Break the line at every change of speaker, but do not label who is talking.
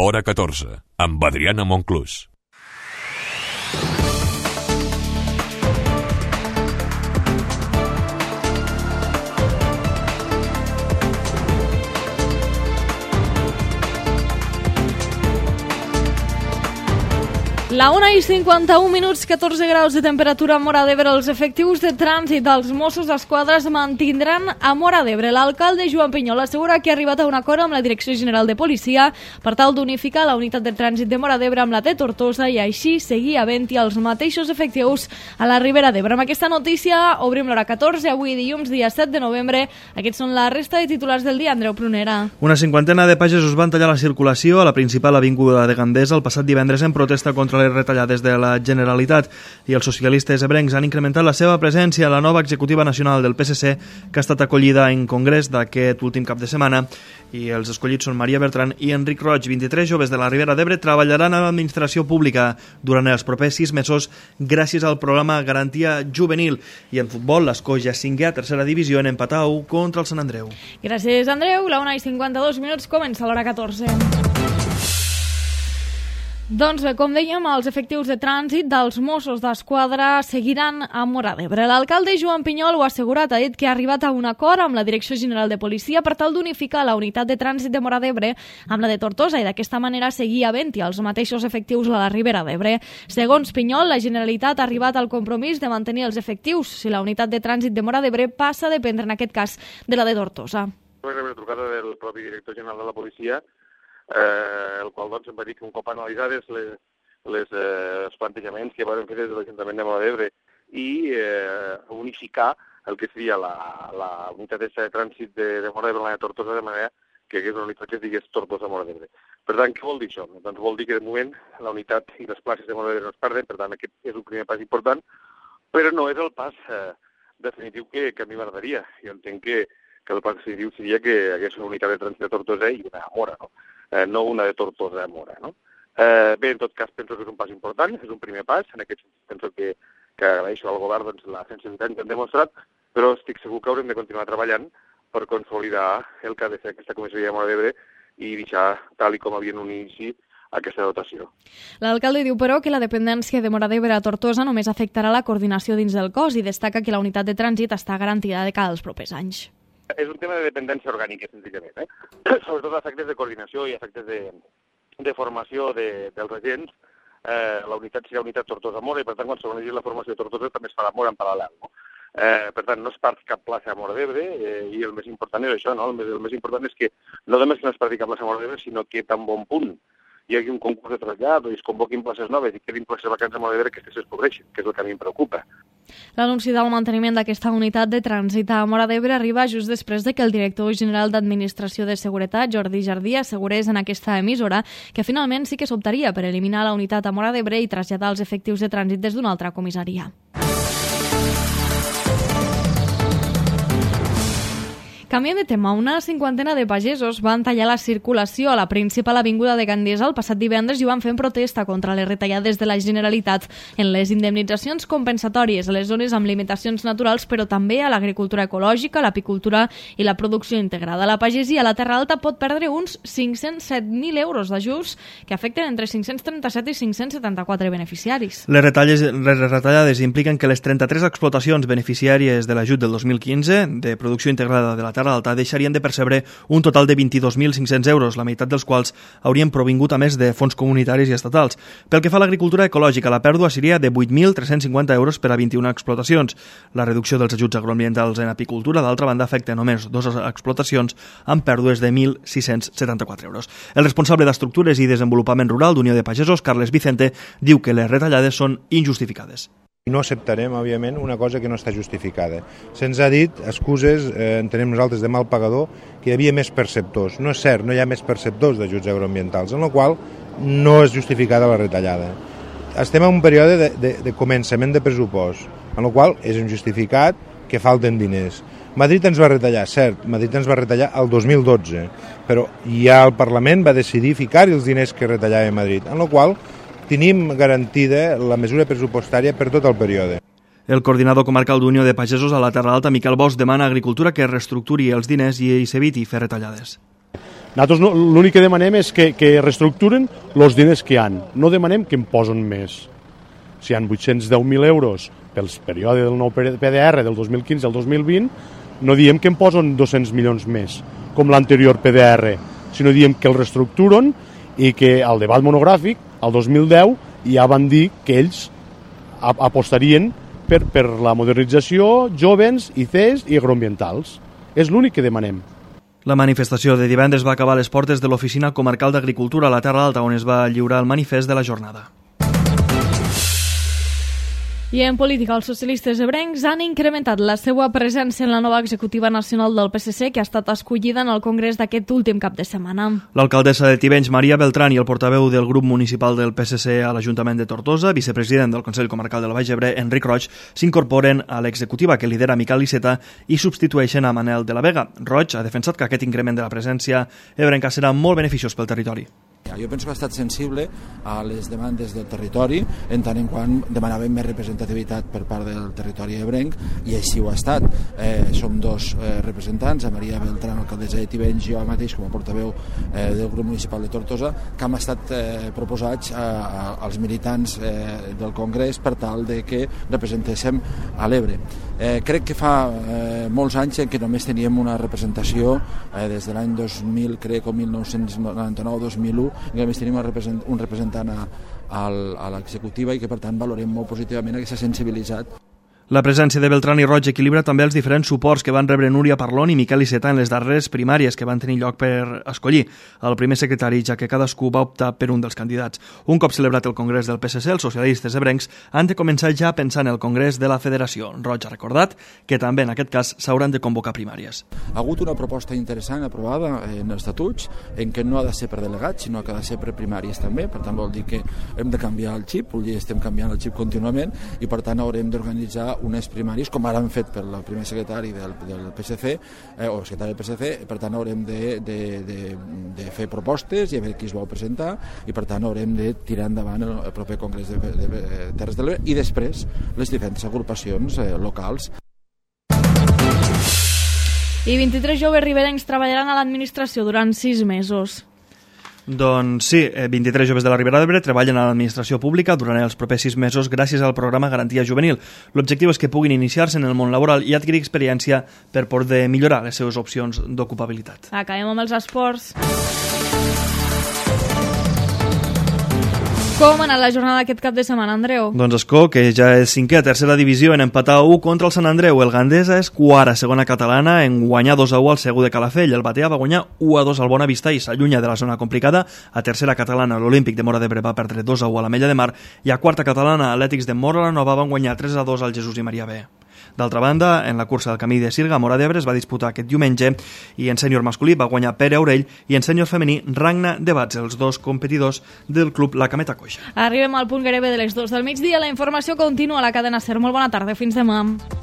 Hora 14, amb Adriana Monclús.
La 1:51, 14 graus de temperatura a Móra d'Ebre. Els efectius de trànsit dels Mossos d'Esquadra es mantindran a Móra d'Ebre. L'alcalde Joan Pinyol assegura que ha arribat a un acord amb la Direcció General de Policia per tal d'unificar la unitat de trànsit de Móra d'Ebre amb la de Tortosa i així seguir havent-hi els mateixos efectius a la Ribera d'Ebre. Amb aquesta notícia obrim l'hora 14, avui dilluns, dia 7 de novembre. Aquests són la resta de titulars del dia. Andreu Prunera.
Una cinquantena de pagesos van tallar la circulació a la principal avinguda de Gandesa el passat divendres en protesta contra les retallades de la Generalitat, i els socialistes ebrencs han incrementat la seva presència a la nova executiva nacional del PSC, que ha estat acollida en congrés d'aquest últim cap de setmana, i els escollits són Maria Bertran i Enric Roig. 23 joves de la Ribera d'Ebre treballaran a l'administració pública durant els propers 6 mesos gràcies al programa Garantia Juvenil. I en futbol, l'Escó ja 5è a tercera divisió en empat a 1 contra el Sant Andreu.
Gràcies, Andreu. La 1:52, comença l'hora 14. Doncs bé, com dèiem, els efectius de trànsit dels Mossos d'Esquadra seguiran a Móra d'Ebre. L'alcalde Joan Pinyol ho ha assegurat, ha dit que ha arribat a un acord amb la Direcció General de Policia per tal d'unificar la unitat de trànsit de Móra d'Ebre amb la de Tortosa i d'aquesta manera seguir havent-hi els mateixos efectius a la Ribera d'Ebre. Segons Pinyol, la Generalitat ha arribat al compromís de mantenir els efectius si la unitat de trànsit de Móra d'Ebre passa a dependre, en aquest cas, de la de Tortosa.
Vaig rebre una trucada del propi director general de la policia, el qual doncs, em va dir que un cop analitzades els plantejaments que van fer des de l'Ajuntament de Móra d'Ebre i unificar el que seria la unitat de trànsit de Móra d'Ebre a la de Tortosa, de manera que hagués una unitat que es digués Tortosa-Móra d'Ebre. Per tant, què vol dir això? Doncs vol dir que de moment la unitat i les places de Móra d'Ebre no es perden, per tant aquest és un primer pas important, però no és el pas definitiu que a mi m'agradaria. Jo entenc que el pas definitiu seria que hagués una unitat de trànsit de Tortosa i una a Móra, no una de Tortosa a Móra, no? Bé, en tot cas, penso que és un pas important, és un primer pas, en aquest sentit penso que agraeixo al govern doncs, la sensibilitat que han demostrat, però estic segur que haurem de continuar treballant per consolidar el que ha de fer aquesta comissaria de Móra d'Ebre i deixar tal i com havia en un inici aquesta dotació.
L'alcalde diu, però, que la dependència de Móra d'Ebre a Tortosa només afectarà la coordinació dins del cos i destaca que la unitat de trànsit està garantida de cara als propers anys.
És un tema de dependència orgànica, senzillament, sobretot efectes de coordinació i efectes de formació dels agents. La unitat serà unitat Tortosa-Móra i, per tant, quan s'organitzi la formació de Tortosa també es farà Móra en paral·lel, no? Per tant, no es part cap plaça a Móra d'Ebre i el més important és això, no? El més important és que no només no es parti cap plaça a Móra d'Ebre, sinó que tan bon punt hi hagi un concurs de trasllat o es convoquin places noves i quedin places vacants a Móra d'Ebre, que es cobreixin, que és el que a mi em preocupa.
L'anunci del manteniment d'aquesta unitat de trànsit a Móra d'Ebre arriba just després de que el director general d'Administració de Seguretat, Jordi Jardí, assegurés en aquesta emissora que finalment sí que s'optaria per eliminar la unitat a Móra d'Ebre i traslladar els efectius de trànsit des d'una altra comissaria. Canviem de tema. Una cinquantena de pagesos van tallar la circulació a la principal avinguda de Gandesa el passat divendres i ho van fer en protesta contra les retallades de la Generalitat en les indemnitzacions compensatòries a les zones amb limitacions naturals, però també a l'agricultura ecològica, l'apicultura i la producció integrada. La pagesia a la Terra Alta pot perdre uns 507.000 euros d'ajuts que afecten entre 537 i 574 beneficiaris.
Les retallades impliquen que les 33 explotacions beneficiàries de l'ajut del 2015 de producció integrada de la Terra Alta deixarien de percebre un total de 22.500 euros, la meitat dels quals haurien provingut a més de fons comunitaris i estatals. Pel que fa a l'agricultura ecològica, la pèrdua seria de 8.350 euros per a 21 explotacions. La reducció dels ajuts agroambientals en apicultura, d'altra banda, afecta només 2 explotacions amb pèrdues de 1.674 euros. El responsable d'Estructures i Desenvolupament Rural d'Unió de Pagesos, Carles Vicente, diu que les retallades són injustificades.
No acceptarem, òbviament, una cosa que no està justificada. Se'ns ha dit excuses, entenem nosaltres, de mal pagador, que hi havia més perceptors. No és cert, no hi ha més perceptors d'ajuts agroambientals, en la qual no és justificada la retallada. Estem en un període de començament de pressupost, en la qual és injustificat que falten diners. Madrid ens va retallar, cert, Madrid ens va retallar el 2012, però ja el Parlament va decidir ficar-hi els diners que retallava Madrid, en la qual tenim garantida la mesura pressupostària per tot el període.
El coordinador comarcal d'Unió de Pagesos a la Terra Alta, Miquel Bosch, demana a Agricultura que reestructuri els diners i s'eviti fer retallades.
Nosaltres l'únic que demanem és que reestructuren els diners que hi ha. No demanem que en posen més. Si hi ha 810.000 euros pel període del nou PDR del 2015 al 2020, no diem que en posen 200 milions més, com l'anterior PDR, sinó diem que el reestructuren i que al debat monogràfic, al 2010, ja van dir que ells apostarien per la modernització, jovens, ICs i agroambientals. És l'únic que demanem.
La manifestació de divendres va acabar a les portes de l'Oficina Comarcal d'Agricultura a la Terra Alta, on es va lliurar el manifest de la jornada.
I en política, els socialistes ebrencs han incrementat la seva presència en la nova executiva nacional del PSC, que ha estat escollida en el Congrés d'aquest últim cap de setmana.
L'alcaldessa de Tivenys, Maria Beltrán, i el portaveu del grup municipal del PSC a l'Ajuntament de Tortosa, vicepresident del Consell Comarcal del Baix Ebre, Enric Roig, s'incorporen a l'executiva que lidera Miquel Iceta i substitueixen a Manel de la Vega. Roig ha defensat que aquest increment de la presència ebrenca serà molt beneficiós pel territori.
Jo penso que ha estat sensible a les demandes del territori, en tant en quant demanàvem més representativitat per part del territori ebrenc, i així ho ha estat. Som dos representants, a Maria Beltrán, alcaldessa de Tivenys, i jo mateix com a portaveu del grup municipal de Tortosa, que hem estat proposats als militants del Congrés per tal de que representéssim a l'Ebre. Crec que fa molts anys que només teníem una representació des de l'any 2000, crec, o 1999-2001, que només tenim un representant a l'executiva i que per tant valorem molt positivament que s'ha sensibilitzat.
La presència de Beltrán i Roig equilibra també els diferents suports que van rebre Núria Parlon i Miquel Iceta en les darreres primàries que van tenir lloc per escollir el primer secretari, ja que cadascú va optar per un dels candidats. Un cop celebrat el Congrés del PSC, els socialistes ebrencs han de començar ja a pensar en el Congrés de la Federació. Roig ha recordat que també en aquest cas s'hauran de convocar primàries.
Ha hagut una proposta interessant aprovada en els estatuts en què no ha de ser per delegats, sinó que ha de ser per primàries també. Per tant, vol dir que hem de canviar el xip, estem canviant el xip contínuament, i per tant haurem d'organitzar unes primàries, com ara han fet per el primer secretari del PSC, o secretari del PSC. Per tant haurem de fer propostes i a veure qui es vol presentar, i per tant haurem de tirar endavant el proper Congrés de Terres de l'Ebre i després les diferents agrupacions locals.
I 23 joves riberencs treballaran a l'administració durant 6 mesos.
Doncs sí, 23 joves de la Ribera d'Ebre treballen a l'administració pública durant els propers 6 mesos gràcies al programa Garantia Juvenil. L'objectiu és que puguin iniciar-se en el món laboral i adquirir experiència per poder millorar les seves opcions d'ocupabilitat.
Acabem amb els esports. Com ha anat la jornada aquest cap de setmana, Andreu?
Doncs Escó, que ja és cinquè a tercera divisió en empatar 1 contra el Sant Andreu. El Gandesa és quart a segona catalana en guanyar 2-1 al Segur de Calafell. El Batea va guanyar 1-2 al Bonavista i s'allunya de la zona complicada. A tercera catalana l'Olímpic de Móra d'Ebre va perdre 2-1 a l'Ametlla de Mar i a quarta catalana Atlètics de Móra la Nova van guanyar 3-2 al Jesús i Maria B. D'altra banda, en la cursa del Camí de Sirga, Móra d'Ebre es va disputar aquest diumenge i en sènior masculí va guanyar Pere Aurell i en sènior femení Ragna de Bats, els dos competidors del club La Cameta Coixa.
Arribem al punt gairebé de les 2 del migdia. La informació continua a la cadena SER. Molt bona tarda, fins demà.